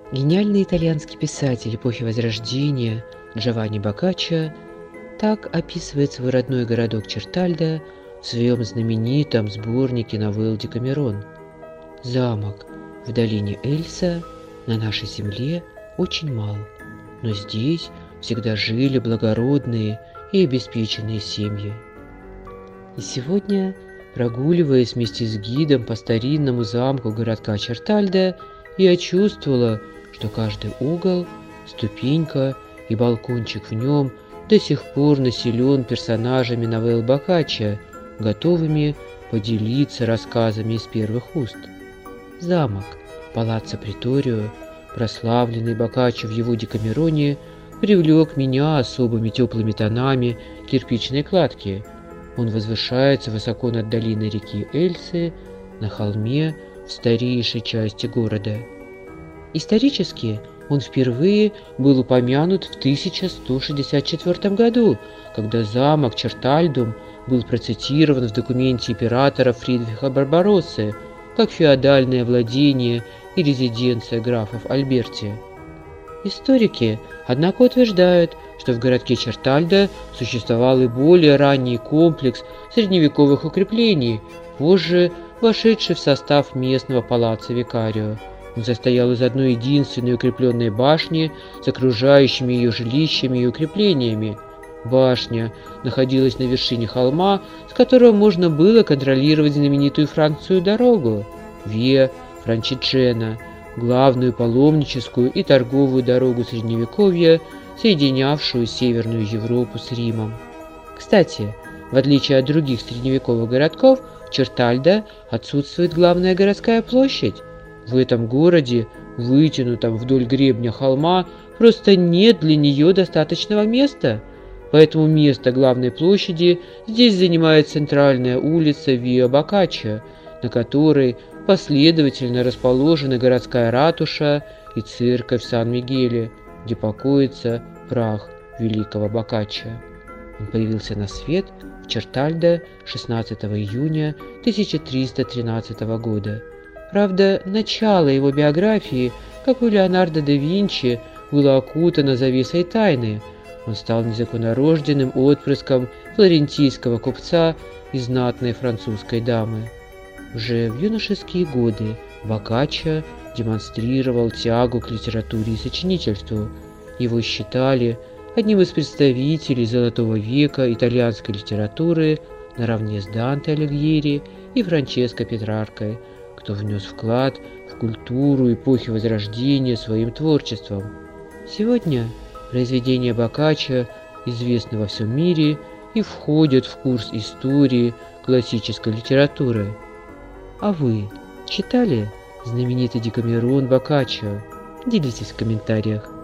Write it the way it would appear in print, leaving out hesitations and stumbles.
Гениальный итальянский писатель эпохи Возрождения Джованни Боккаччо так описывает свой родной городок Чертальдо в своем знаменитом сборнике новелл «Декамерон». Замок в долине Эльса на нашей земле очень мал, но здесь всегда жили благородные и обеспеченные семьи. И сегодня, прогуливаясь вместе с гидом по старинному замку городка Чертальдо, я чувствовала, что каждый угол, ступенька и балкончик в нем до сих пор населен персонажами новелл Боккаччо, готовыми поделиться рассказами из первых уст. Замок Палаццо Приторио, прославленный Боккаччо в его Декамероне, привлек меня особыми теплыми тонами кирпичной кладки. Он возвышается высоко над долиной реки Эльсы, на холме в старейшей части города. Исторически он впервые был упомянут в 1164 году, когда замок Чертальдум был процитирован в документе императора Фридриха Барбароссы как феодальное владение и резиденция графов Альберти. Историки, однако, утверждают, что в городке Чертальдо существовал и более ранний комплекс средневековых укреплений, позже вошедший в состав местного палаццо Викарио. Он состоял из одной единственной укрепленной башни с окружающими ее жилищами и укреплениями. Башня находилась на вершине холма, с которого можно было контролировать знаменитую Францию дорогу Виа Франчичена, главную паломническую и торговую дорогу Средневековья, соединявшую Северную Европу с Римом. Кстати, в отличие от других средневековых городков, в Чертальдо отсутствует главная городская площадь. В этом городе, вытянутом вдоль гребня холма, просто нет для нее достаточного места. Поэтому место главной площади здесь занимает центральная улица Виа Боккаччо, на которой последовательно расположены городская ратуша и церковь Сан-Мигеле, где покоится прах великого Боккаччо. Он появился на свет в Чертальдо 16 июня 1313 года. Правда, начало его биографии, как у Леонардо да Винчи, было окутано завесой тайны. Он стал незаконнорожденным отпрыском флорентийского купца и знатной французской дамы. Уже в юношеские годы Боккаччо демонстрировал тягу к литературе и сочинительству. Его считали одним из представителей Золотого века итальянской литературы наравне с Данте Алигьери и Франческо Петраркой, кто внес вклад в культуру эпохи Возрождения своим творчеством. Сегодня произведения Боккаччо известны во всем мире и входят в курс истории классической литературы. А вы читали знаменитый Декамерон Боккаччо? Делитесь в комментариях.